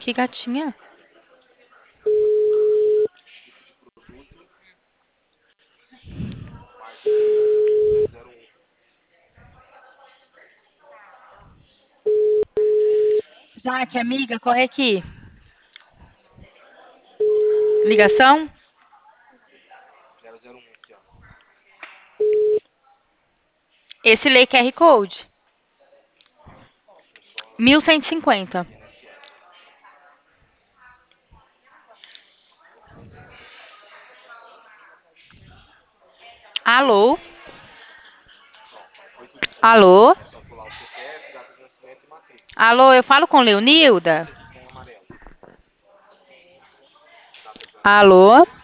Que gatinha. Jaque, amiga, corre aqui. Ligação? Esse lê QR Code. 1150. Alô? Alô? Alô, eu falo com Leonilda? Alô?